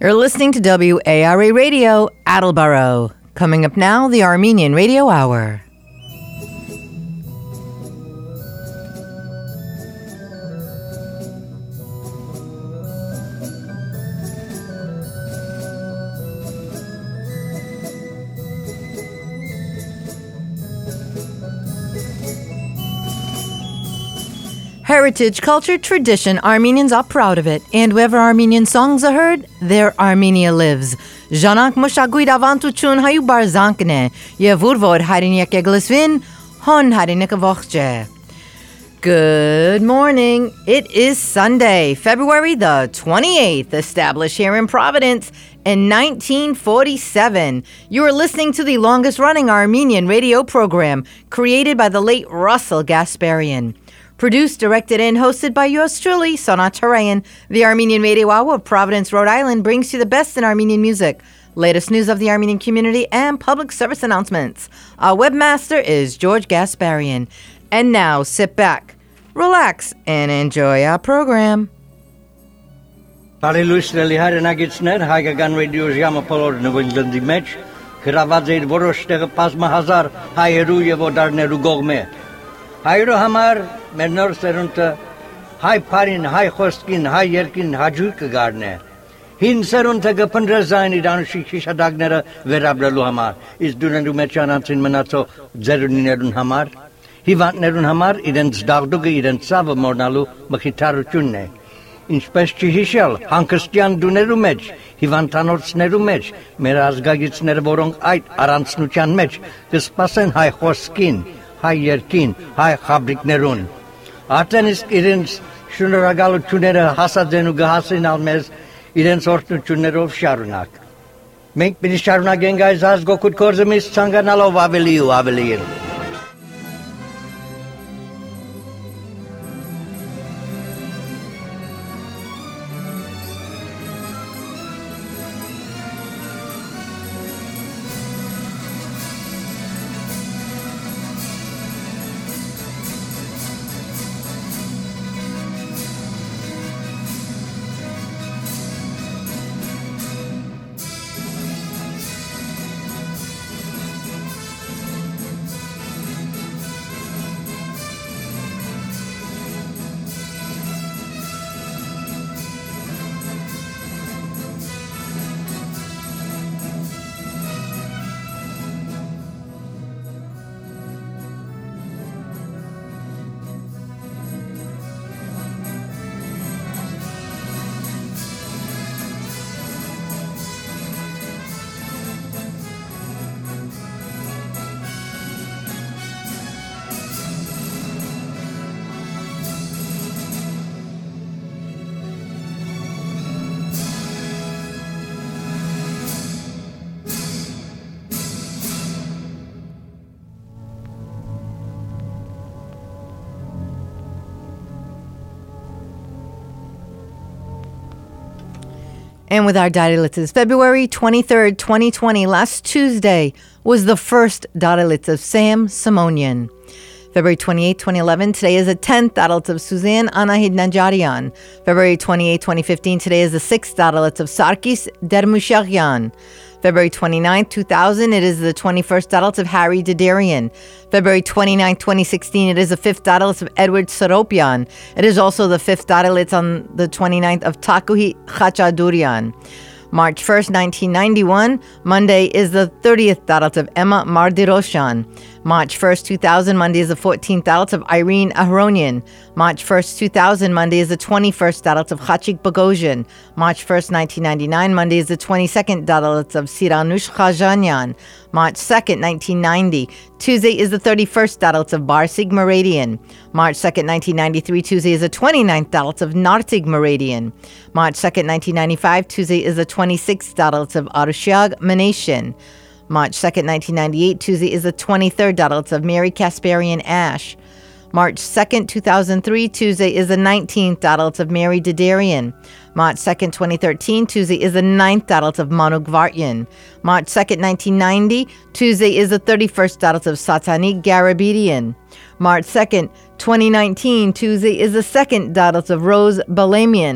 You're listening to WARA Radio, Attleboro. Coming up now, the Armenian Radio Hour. Heritage, culture, tradition, Armenians are proud of it. And wherever Armenian songs are heard, there Armenia lives. Zhanank moshaguid avantuchun hayu barzankne. Yevurvod harinek eglisvin, hon harinek avochje. Good morning. It is Sunday, February the 28th, established here in Providence in 1947. You are listening to the longest-running Armenian radio program created by the late Russell Gasparian. Produced, directed, and hosted by yours truly, Sonat Harayan. The Armenian Radio Hour of Providence, Rhode Island brings you the best in Armenian music, latest news of the Armenian community, and public service announcements. Our webmaster is George Gasparian. And now, sit back, relax, and enjoy our program. Բարելույսների հայրենագիցներ հայկական ռադիո ժամը բոլոր նվիրդի մեջ գրաված էր որոշ տեղը բազմահազար հայերու եւ օտարներու կողմէ հայրո համար մեր նոր սերունդը հայ բարին հայ խոսքին հայ երկին հաջուկ կգարնե հին սերունդը կփնտրզային իրանուշի քիշադակները վերաբրելու համար իսկ դունելու մեջ անցին մնացող ձերունիներուն համար հիվանդներուն համար իրենց դաղդուկը իրենց ցավը մորնալու մխիթարությունն է ինչպես չհիշել հանգստյան դուներու մեջ հիվանդանոցներու մեջ մեր ազգագիցները որոնք այդ առանցնության մեջ կսպասեն հայ խոսքին հայ երկին հայ խաբրիկներուն արդեն իսկ իրենց շնորհակալությունները հասածեն ու գահասինալ մեզ իրենց օրհնություններով շարունակ մենք պիտի շարունակենք այս ազգօգուտ գործը մեզ ցանկանալով ավելի ու ավելի And with our Dadilitzes, February 23rd, 2020, last Tuesday, was the first Dadilitz of Sam Simonian. February 28, 2011, today is the 10th Dadilitz of Suzanne Anahid Najarian. February 28, 2015, today is the 6th Dadilitz of Sarkis Dermushagyan. February 29, 2000, it is the 21st Dadilitz of Harry Dedarian. February 29, 2016, it is the 5th Dadilitz of Edward Saropian. It is also the 5th Dadilitz on the 29th of Takuhi Khachadurian. March 1st, 1991, Monday is the 30th Dadilitz of Emma Mardiroshan. March 1st, 2000, Monday is the 14th Dadilitz of Irene Ahronian. March 1st, 2000, Monday is the 21st Dadilitz of Khachik Bogosian. March 1st, 1999, Monday is the 22nd Dadilitz of Siranush Khajanyan. March 2nd, 1990, Tuesday is the 31st Dadilitz of Barsig Meridian. March 2nd, 1993, Tuesday is the 29th Dadilitz of Nartig Meridian. March 2nd, 1995, Tuesday is the 26th Dadilitz of Arushiag Manation. March 2nd, 1998, Tuesday is the 23rd Dadilitz of Mary Kasparian Ash. March 2nd, 2003, Tuesday is the 19th Dadilitz of Mary Dedarian. March 2nd, 2013, Tuesday is the 9th Dadilitz of Manu Gvartyan. March 2nd, 1990, Tuesday is the 31st Dadilitz of Satanik Garabedian. March 2nd, 2019, Tuesday is the 2nd Dadilitz of Rose Balamian.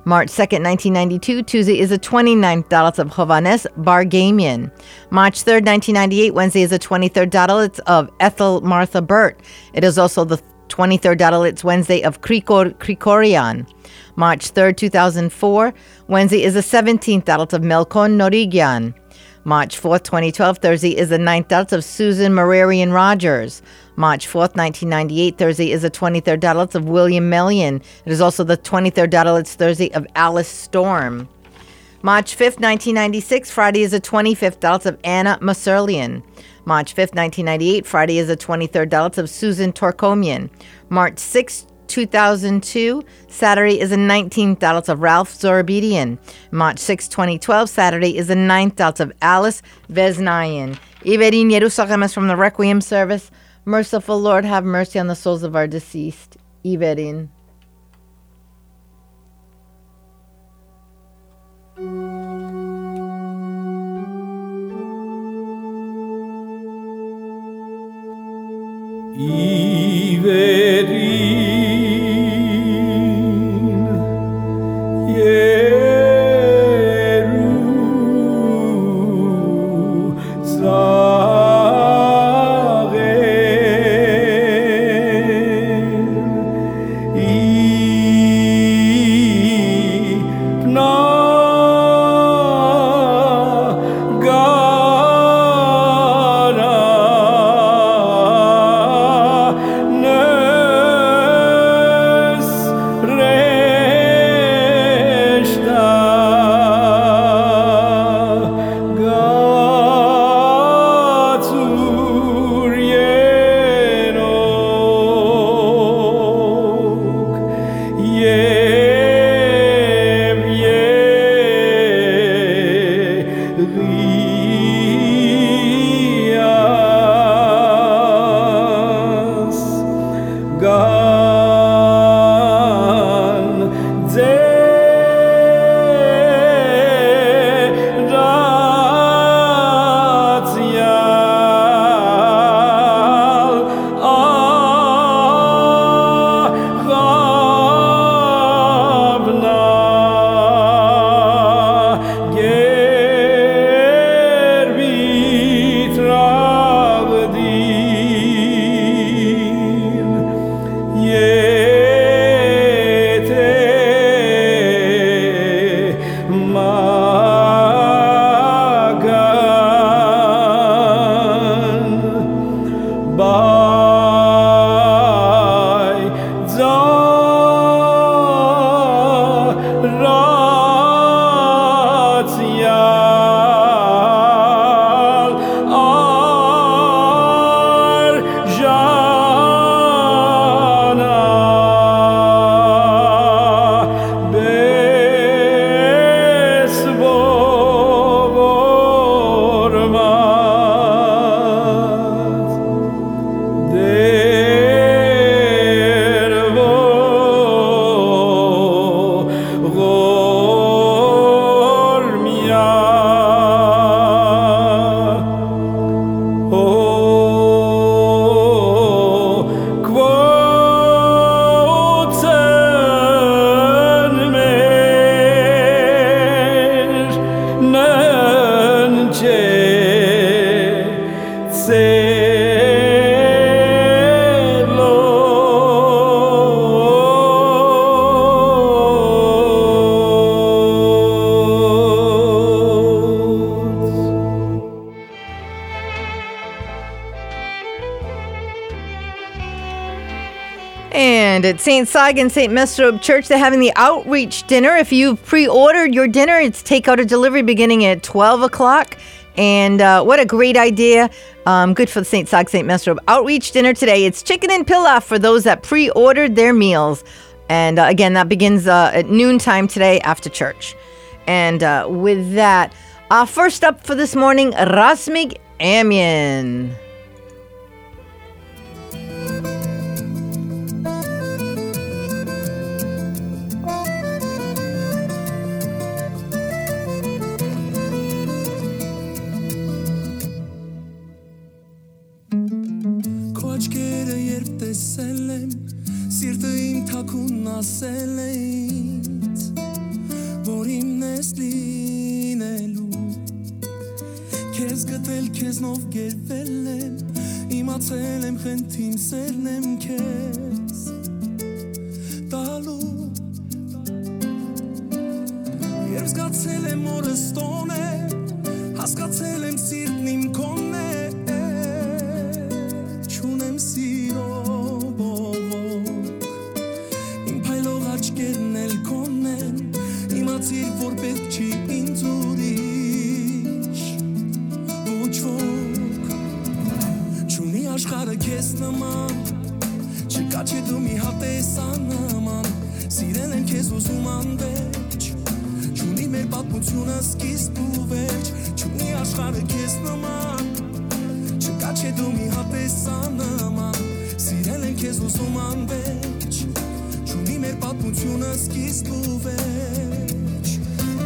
March 2nd, 1992, Tuesday is the 29th Dalit of Chovanes Bar Gamian. March 3rd, 1998, Wednesday is the 23rd Dalit of Ethel Martha Burt. It is also the 23rd Dalit Wednesday of Krikorian. March 3rd, 2004, Wednesday is the 17th Dalit of Melkon Norigian. March 4th, 2012, Thursday is the 9th Dalit of Susan Mararian Rogers. March 4th, 1998, Thursday is the 23rd Dalit of William Melian. It is also the 23rd Dalit Thursday of Alice Storm. March 5th, 1996, Friday is the 25th Dalit of Anna Maserlian. March 5th, 1998, Friday is the 23rd Dalit of Susan Torkomian. March 6th, 2002, Saturday is the 19th Dalit of Ralph Zorabedian. March 6, 2012, Saturday is the 9th Dalit of Alice Veznayan. Iverin Yerusachim is from the Requiem service. Merciful Lord, have mercy on the souls of our deceased. Iverin. And at St. Sag and St. Mesrob Church, they're having the outreach dinner. If you've pre-ordered your dinner, it's takeout or delivery beginning at 12 o'clock. And what a great idea. Good for the St. Sag, St. Mesrob outreach dinner today. It's chicken and pilaf for those that pre-ordered their meals. And again, that begins at noontime today after church. And with that, first up for this morning, Rasmig Amian. Աչքերը երբ տեսել եմ, սիրտը իմ թաքուն ասել է ինձ, որ իմն ես լինելու Քեզ գտել քեզնով գերվել եմ Իմացել եմ խնդրիմ սերն եմ քեզ Տալու Երբ զգացել եմ օրս տոն է Հասկացել եմ սիրտն իմ կոնն է Չունեմ սիրո բողոք Իմ փայլող աչքերն էլ կոնն են Իմացիր, որ պետք չի ինձ ուրիշ Ոչ ոք Չունի աշխարհը քեզ նման Չկա չէ դու մի հատ ես աննման Սիրել եմ քեզ ուզում անվերջ Չունի մեր պատմությունը սկիզբ ու վերջ Չունի աշխարհը քեզ նման Չկա չէ դու մի հատ ես աննման Սիրել եմ քեզ ուզում անվերջ Չունի մեր պատմությունը սկիզբ ու վերջ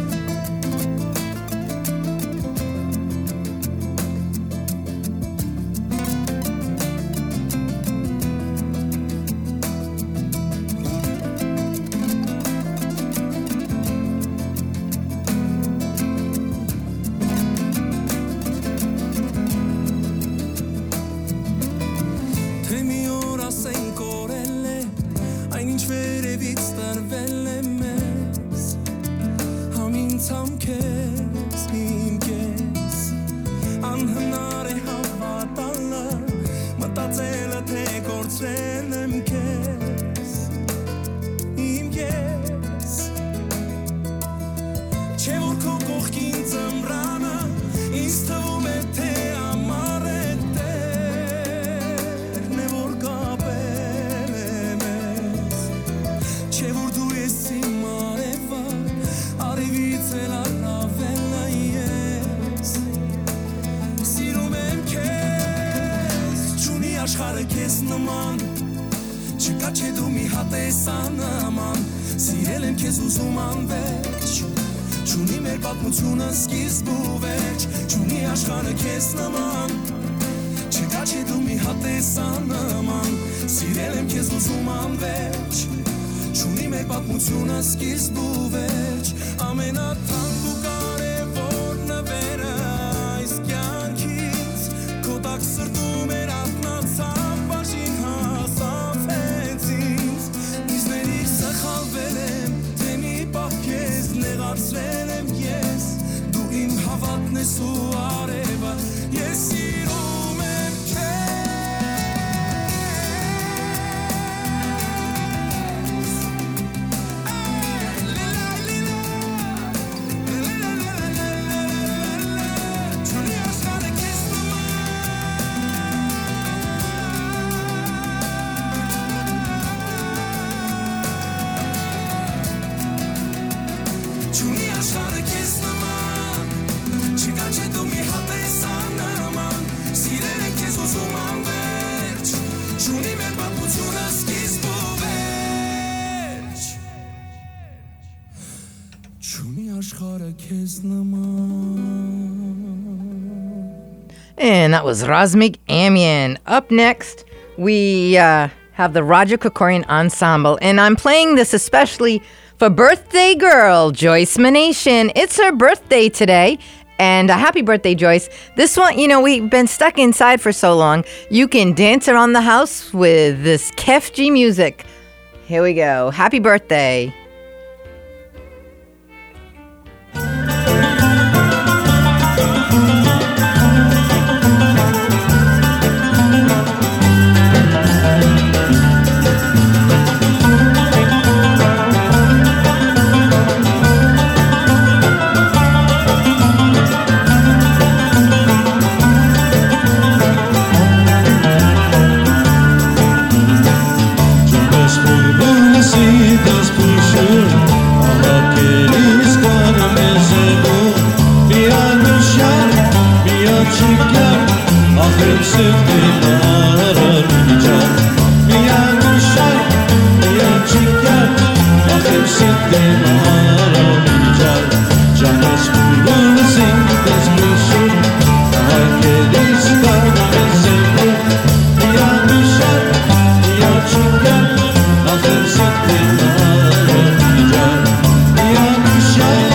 And that was Razmik Amyan. Up next, we have the Roger Krikorian Ensemble. And I'm playing this especially for birthday girl, Joyce Manation. It's her birthday today. And happy birthday, Joyce. This one, we've been stuck inside for so long. You can dance around the house with this Kefji music. Here we go. Happy birthday. Shine.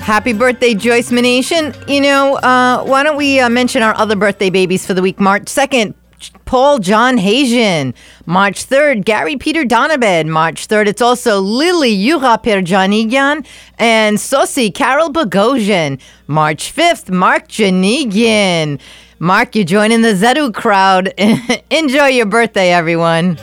Happy birthday, Joyce Manation. You know, why don't we mention our other birthday babies for the week? March 2nd, Paul John Hajian. March 3rd, Gary Peter Donabed. March 3rd, it's also Lily Yura Perjanigyan and Sosi Carol Bogosian. March 5th, Mark Janigyan. Mark, you're joining the Zedu crowd. Enjoy your birthday, everyone.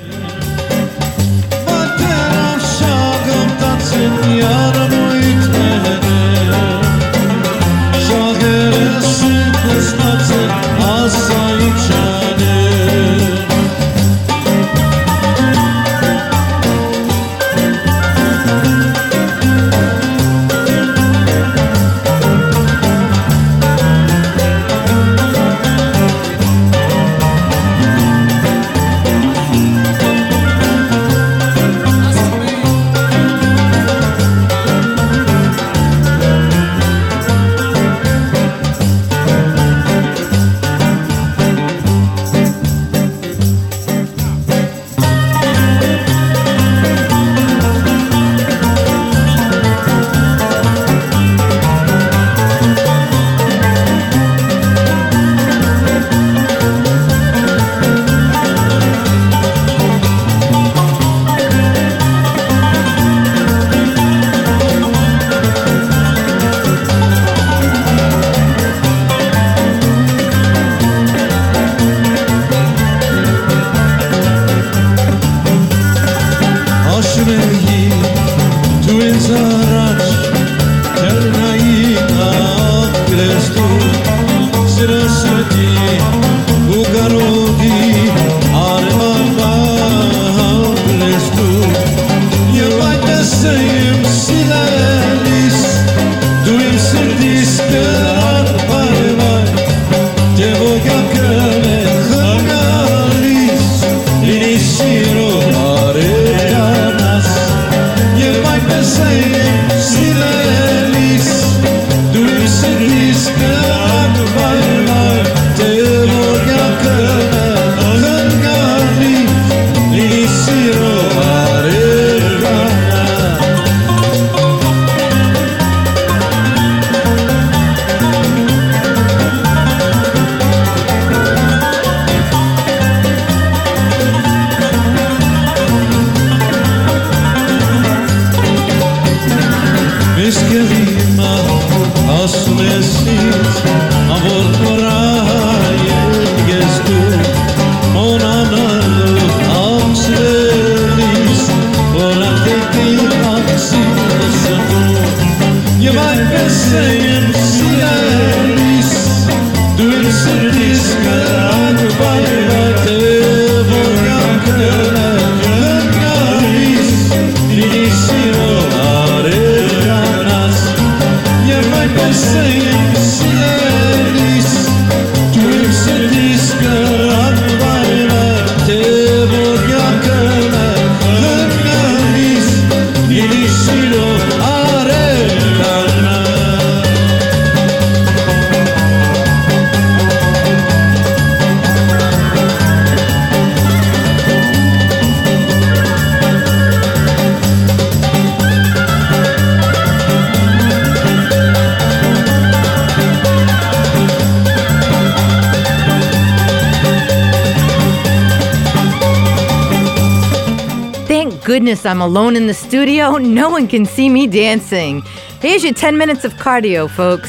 Goodness, I'm alone in the studio. No one can see me dancing. Here's your 10 minutes of cardio, folks.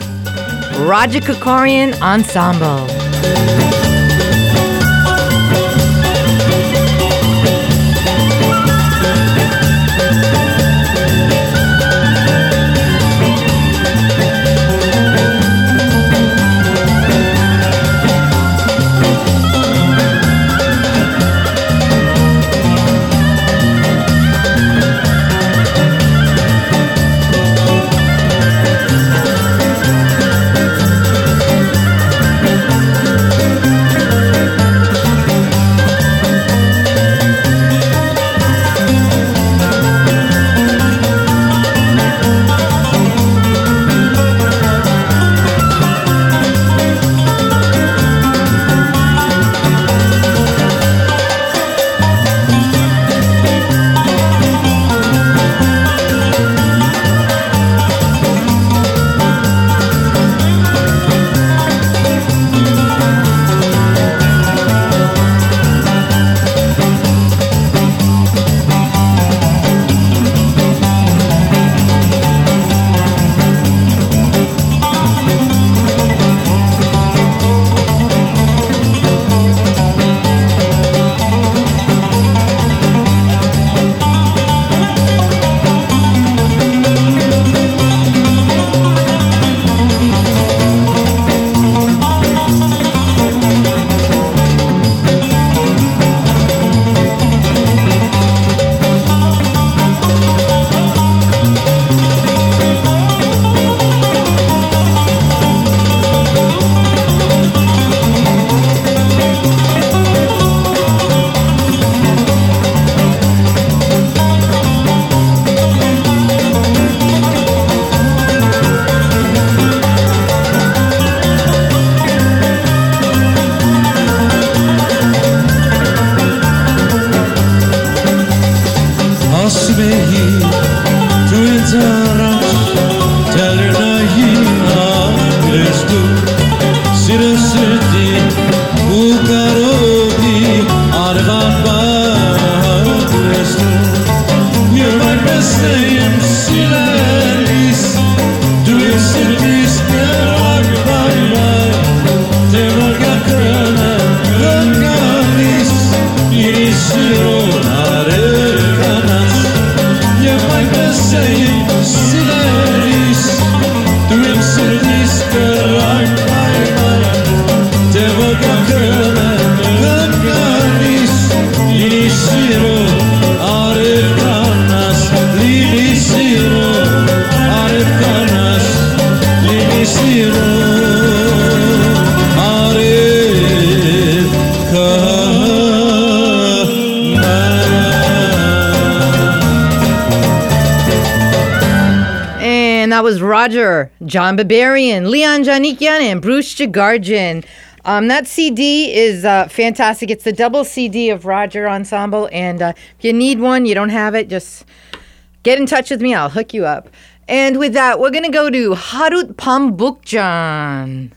Roger Kokorian Ensemble. And that was Roger, John Barbarian, Leon Janikian, and Bruce Jagarjan. That CD is fantastic. It's the double CD of Roger Ensemble. And if you need one, you don't have it, just get in touch with me. I'll hook you up. And with that, we're going to go to Harut Pambukjan.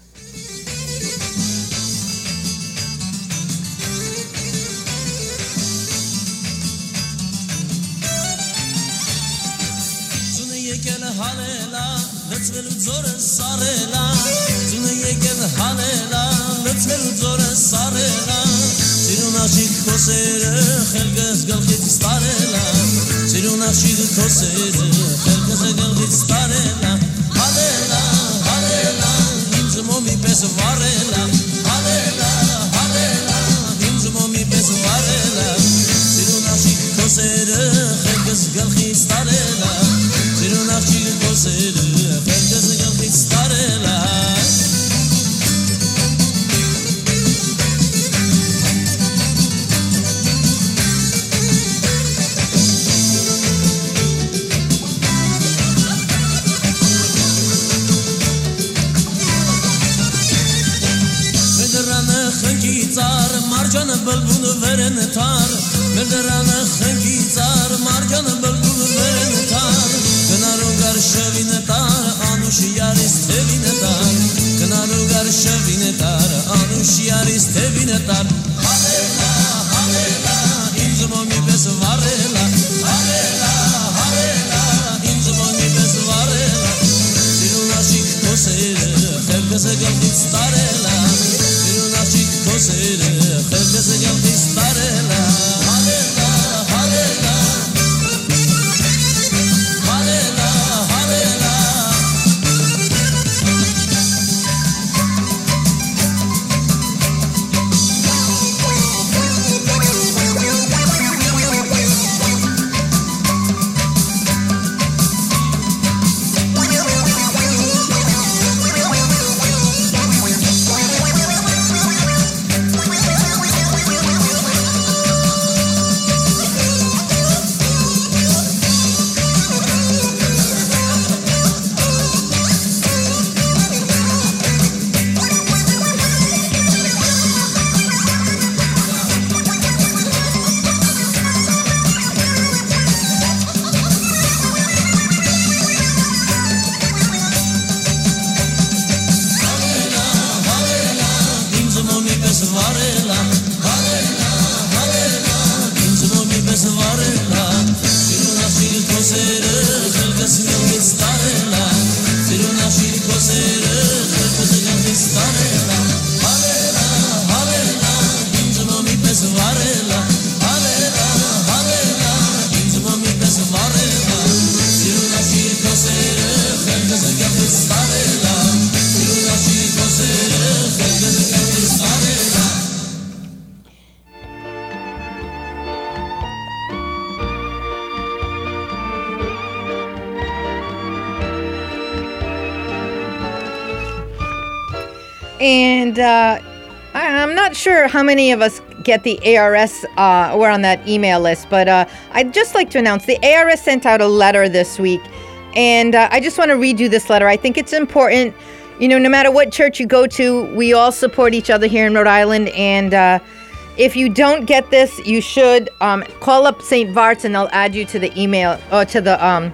And I'm not sure how many of us get the ARS, we're on that email list, but I'd just like to announce the ARS sent out a letter this week, and I just want to read you this letter. I think it's important. You know, no matter what church you go to, we all support each other here in Rhode Island, and if you don't get this, you should call up St. Varts, and they'll add you to the email, or to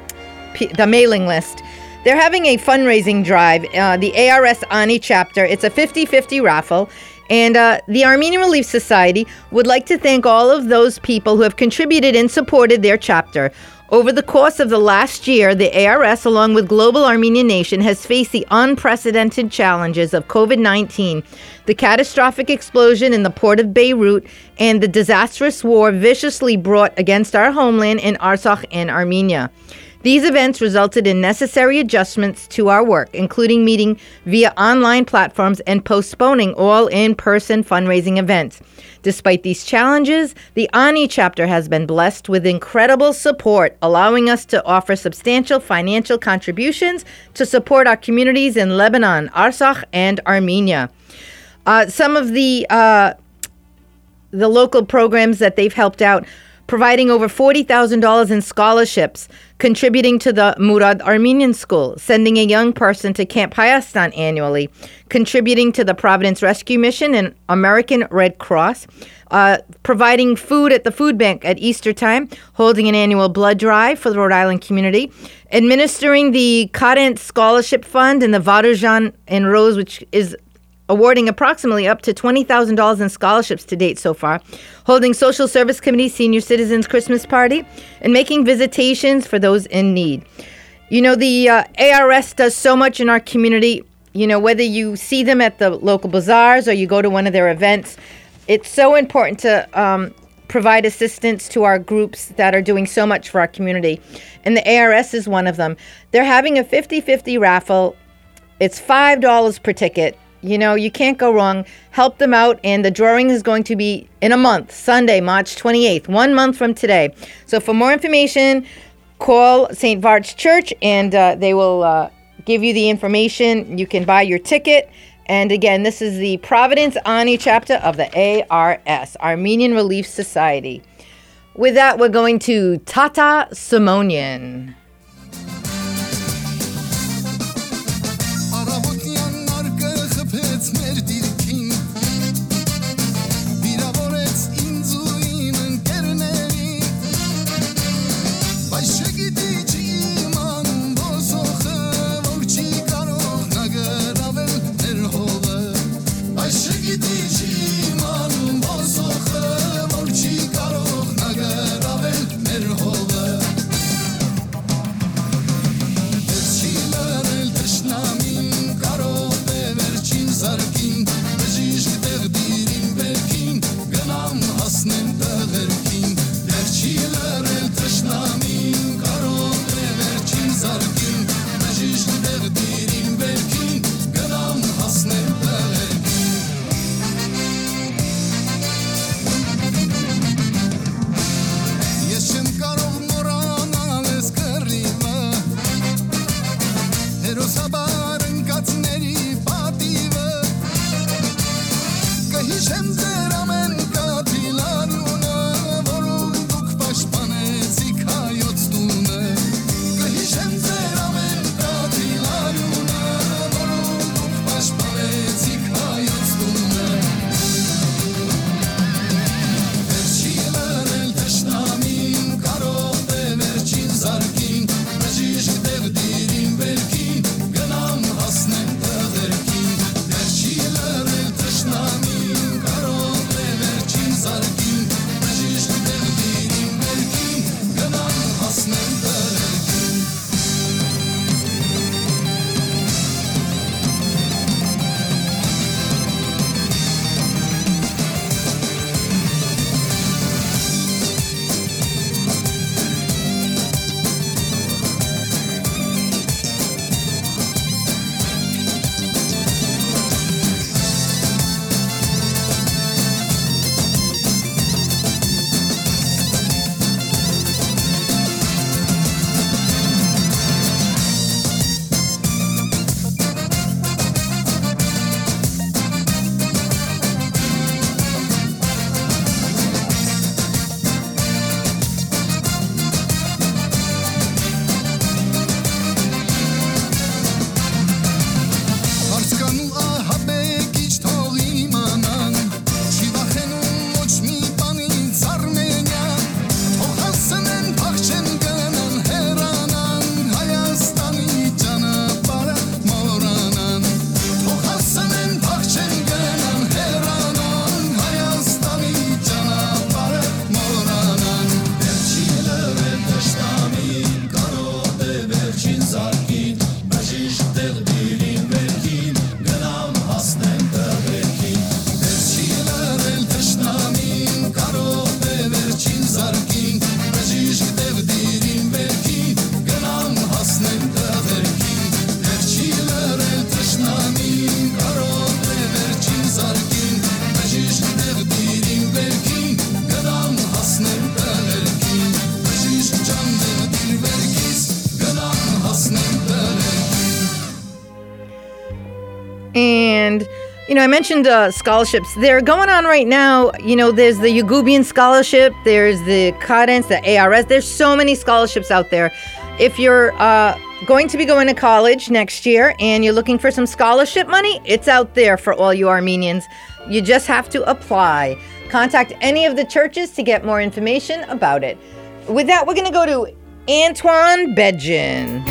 the mailing list. They're having a fundraising drive, the ARS Ani chapter. It's a 50-50 raffle. And the Armenian Relief Society would like to thank all of those people who have contributed and supported their chapter. Over the course of the last year, the ARS, along with Global Armenian Nation, has faced the unprecedented challenges of COVID-19, the catastrophic explosion in the port of Beirut, and the disastrous war viciously brought against our homeland in Artsakh and Armenia. These events resulted in necessary adjustments to our work, including meeting via online platforms and postponing all in-person fundraising events. Despite these challenges, the Ani chapter has been blessed with incredible support, allowing us to offer substantial financial contributions to support our communities in Lebanon, Artsakh, and Armenia. Some of the the local programs that they've helped out, providing over $40,000 in scholarships, contributing to the Murad Armenian School, sending a young person to Camp Hayastan annually, contributing to the Providence Rescue Mission and American Red Cross, providing food at the food bank at Easter time, holding an annual blood drive for the Rhode Island community, administering the Cadent Scholarship Fund and the Varujan and Rose, which is awarding approximately up to $20,000 in scholarships to date so far, holding Social Service Committee Senior Citizens Christmas Party, and making visitations for those in need. You know, the ARS does so much in our community. You know, whether you see them at the local bazaars or you go to one of their events, it's so important to provide assistance to our groups that are doing so much for our community. And the ARS is one of them. They're having a 50-50 raffle. It's $5 per ticket. You know, you can't go wrong. Help them out. And the drawing is going to be in a month, Sunday, March 28th, 1 month from today. So for more information, call St. Vart's Church and they will give you the information. You can buy your ticket. And again, this is the Providence Ani chapter of the ARS, Armenian Relief Society. With that, we're going to Tata Simonian. I mentioned scholarships. They're going on right now. There's the Yagubian Scholarship. There's the Cadence, the ARS. There's so many scholarships out there. If you're going to be going to college next year and you're looking for some scholarship money, it's out there for all you Armenians. You just have to apply. Contact any of the churches to get more information about it. With that, we're going to go to Antoine Bedjan.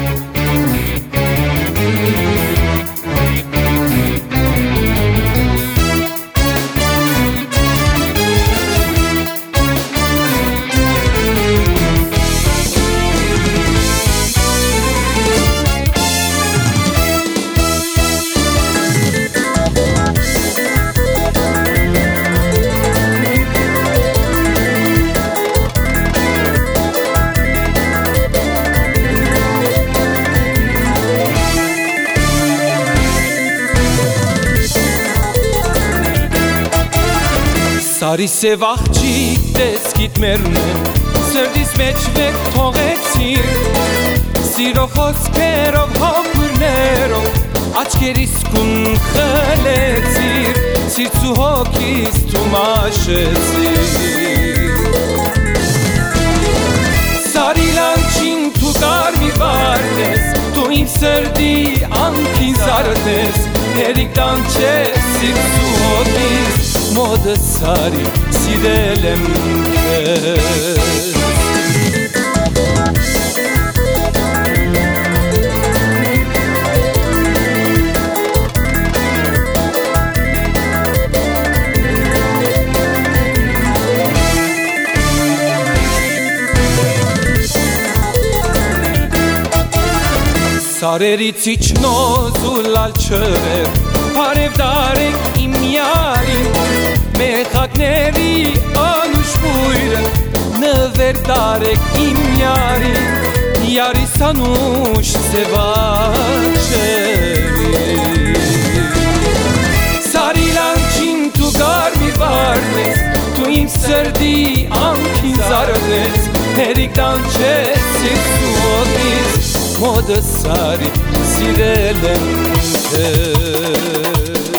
Սարի սև աղջիկ տեսքիդ մերն սրդիս մեջ վեր թողեցիր Սիրո խոսքերով հապուրներով աչքերիս կուն խլեցիր Սիրց ու հոգիս դու մաշեցիր Սարի լանչին դու կարմիր վարդես Դու իմ սրդի անքին զարդես Հերիք տանչես սիրց ու հոգիս Մոդը սարի սիրել եմ քեզ Սարերից իջնոz ու լալ չրեր Բարև դարեք իմ յարին Մեխակների անուշ բույրը Նվեր դարեք իմ յարին Յարիս անուշ սևաչերի Սարի լանչին դու կարմիր վարդես Դու իմ սրդի անքին զարդես Հերիք տանչես սիրց ու հոգիս Մոդը սարի սիրել եմ քեզ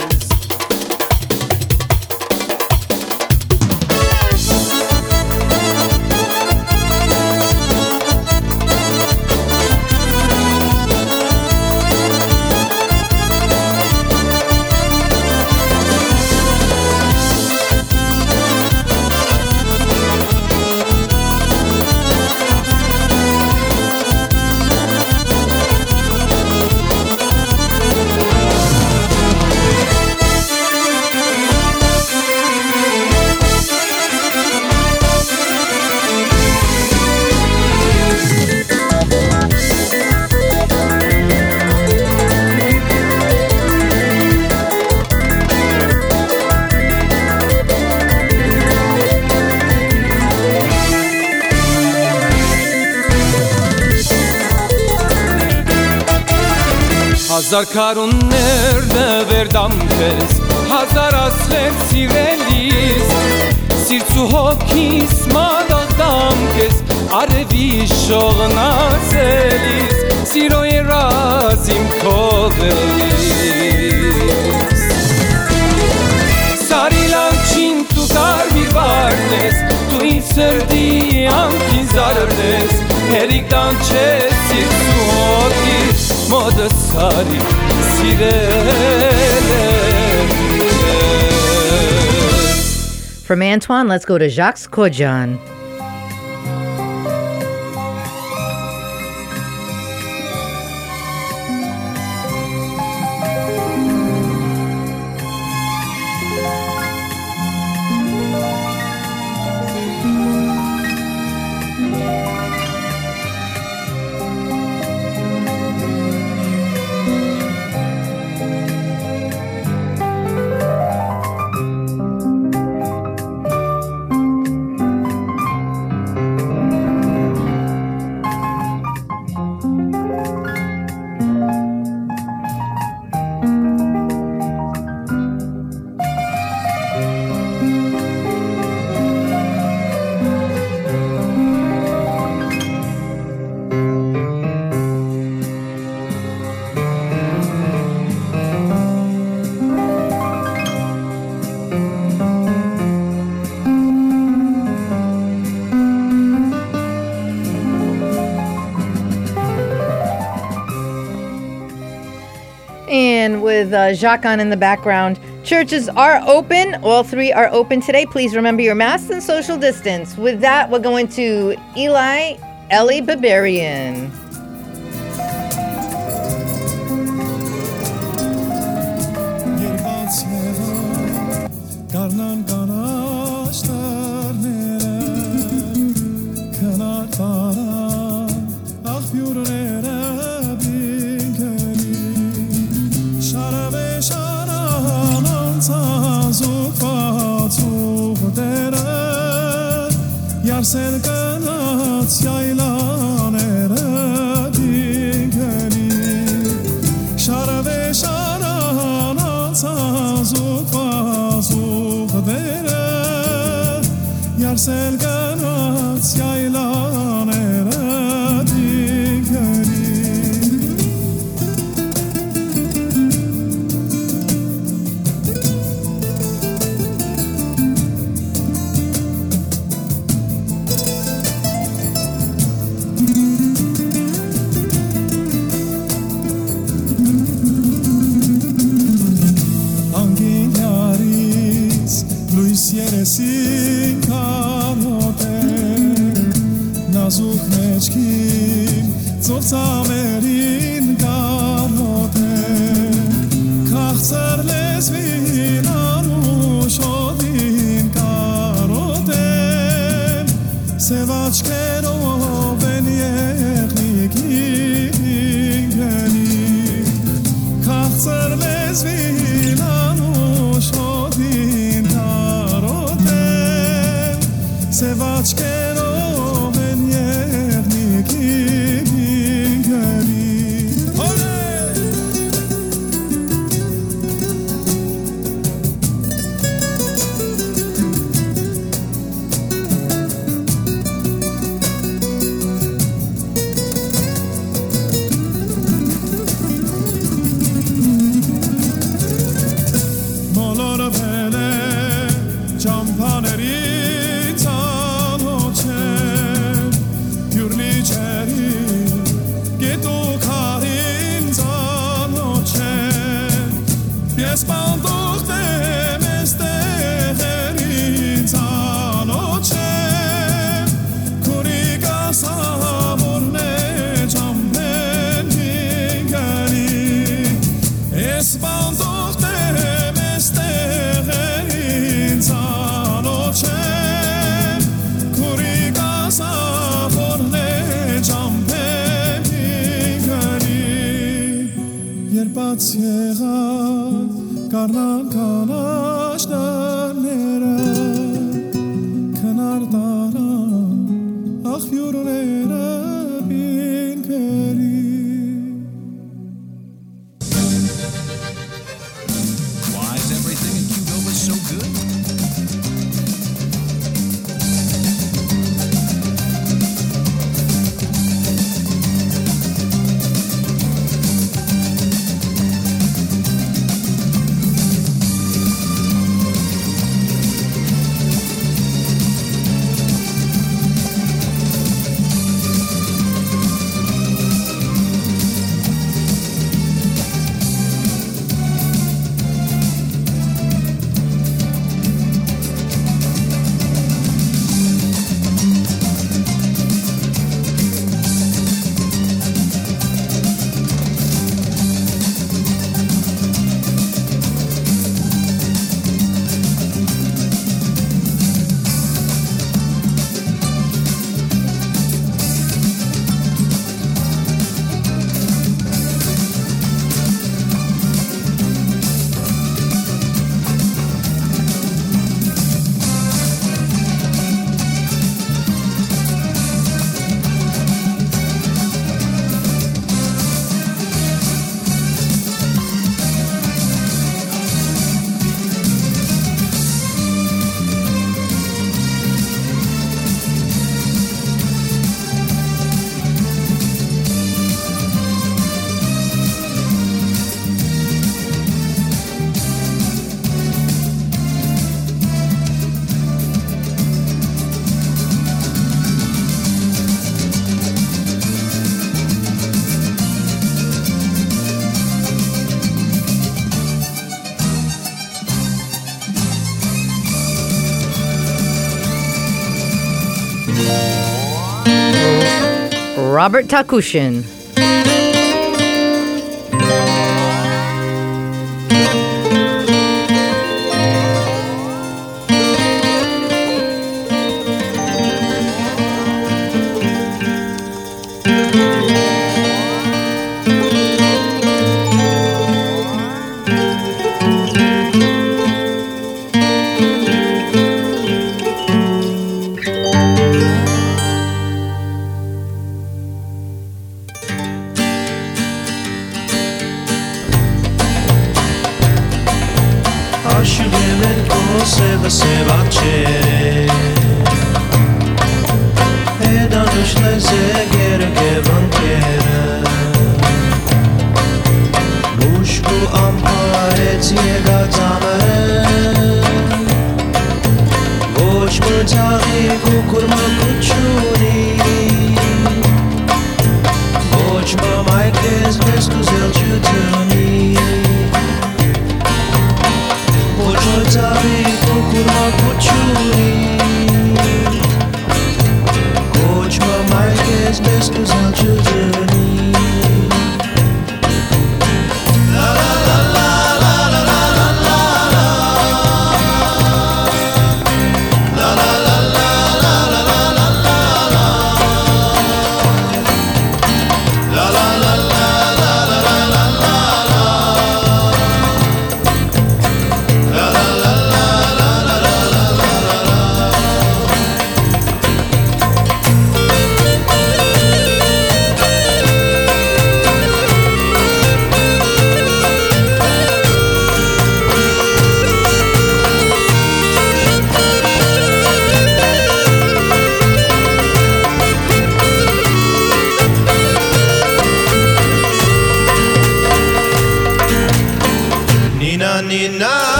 Հազար քարուններ նվեր դամքես Հազար ասլեր սիրելիս Սիրց ու հոգիս մադաղ դամքես Արևի շողնացելիս Սիրո երազ իմ քովելիս Սարի լանչին դու կարմիր վարդես Դու իմ սրդի անքին զարդես Հերիք տանչես սիրց ու հոգիս Մոդը սարի սիրել եմ քեզ From Antoine, let's go to Jacques Kodjan. with Jacques on in the background. Churches are open. All three are open today. Please remember your masks and social distance. With that, we're going to Eli Barbarian. Yarsen kanat yaylanere dingeni Şara ve şarana sazuk dere Yarsen kanat yaylanere dingeni Yeresin kamote Nazuk meçkin Zoltamerin kamote Kahzer lezvin anuş odin karote Sevaç kero ben yeklikin geni Kahzer lezvin anuş odin Sevaç kero ben yernik gari Molor vele campaneri Spandoch dem esterin zanoche Kuriga saborne jamben gari Spandoch dem esterin zanoche Kuriga saborne jamben gari Yerbatsera Karnan kanaşlarnere Kanardara Ah yurunere bin keri Why is everything in Qdoba so good? Robert Takushin.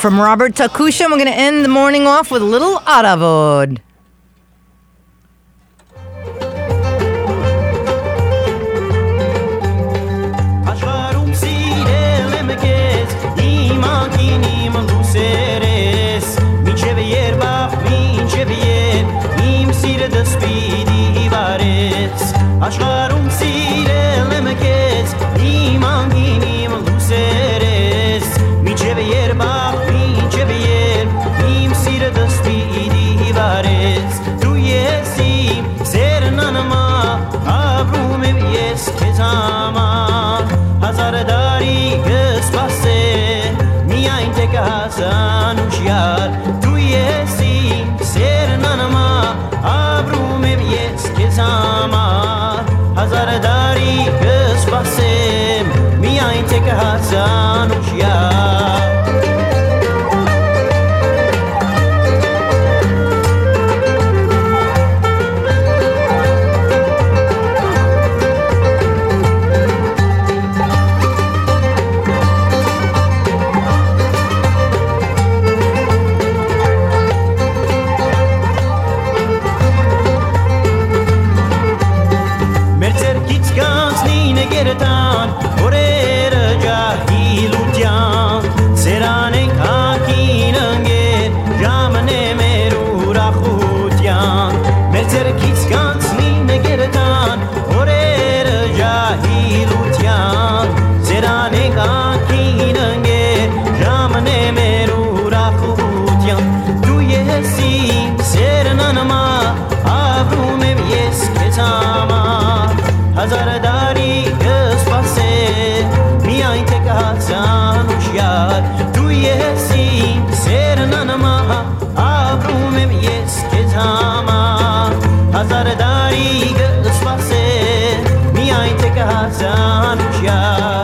from Robert Takusha. And we're going to end the morning off with a little Aravod. Ashkarum sire lemekes iman ginim luceres mi chevier bach mi chevier im sire the speedy vares tu yesi ser nanama abrum yes kezama hazar dari gespase mi ainte casa anunciar tu yesi ser nanama abrum yes kezama Hazardari gespasem mi ainte kahazan ushya Gertan orera jahilutian serane kakinange jamane merura khutian merzer kits ganz nine gertan orera jahilutian serane kakinange jamane merura khutian tu yesi seranama abrume yes kesama hazardari tu yesi seranama abrum yes kezama hazardari gespase mi ainte kahazan ushya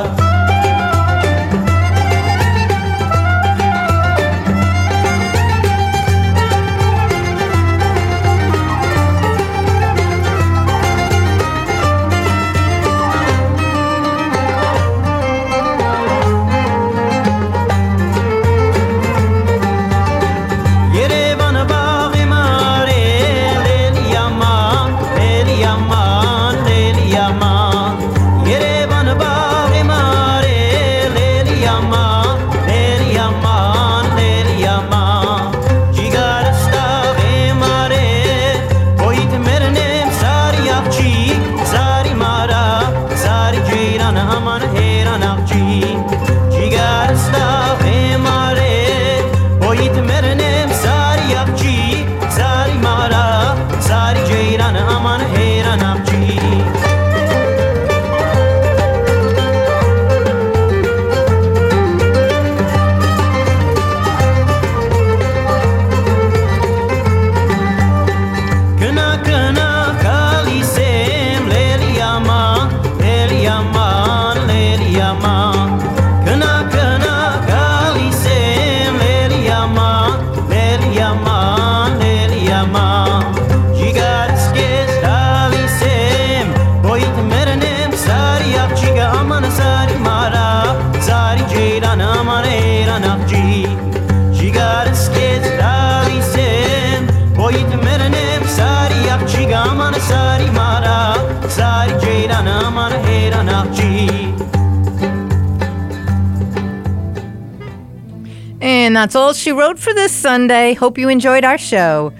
And that's all she wrote for this Sunday. Hope you enjoyed our show.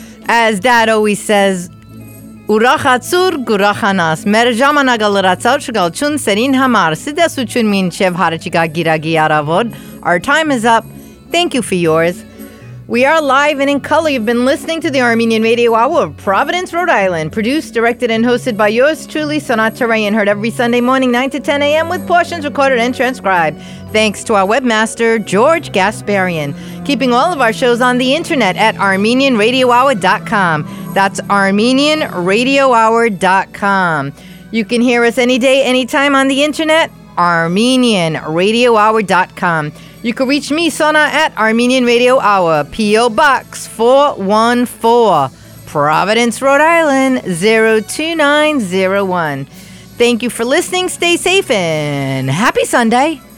As Dad always says, Urachatzur gurachanas merjamanagalratzar chun serin hamar sidasuchun min chev harachiga giragi aravod. Our time is up. Thank you for yours. We are live and in color. You've been listening to the Armenian Radio Hour of Providence, Rhode Island. Produced, directed, and hosted by yours truly, Sonat Tarayan. Heard every Sunday morning, 9 to 10 a.m. with portions recorded and transcribed. Thanks to our webmaster, George Gasparian. Keeping all of our shows on the internet at ArmenianRadioHour.com. That's ArmenianRadioHour.com. You can hear us any day, anytime on the internet, ArmenianRadioHour.com. You can reach me, Sona, at Armenian Radio Hour, P.O. Box 414, Providence, Rhode Island, 02901. Thank you for listening. Stay safe and happy Sunday.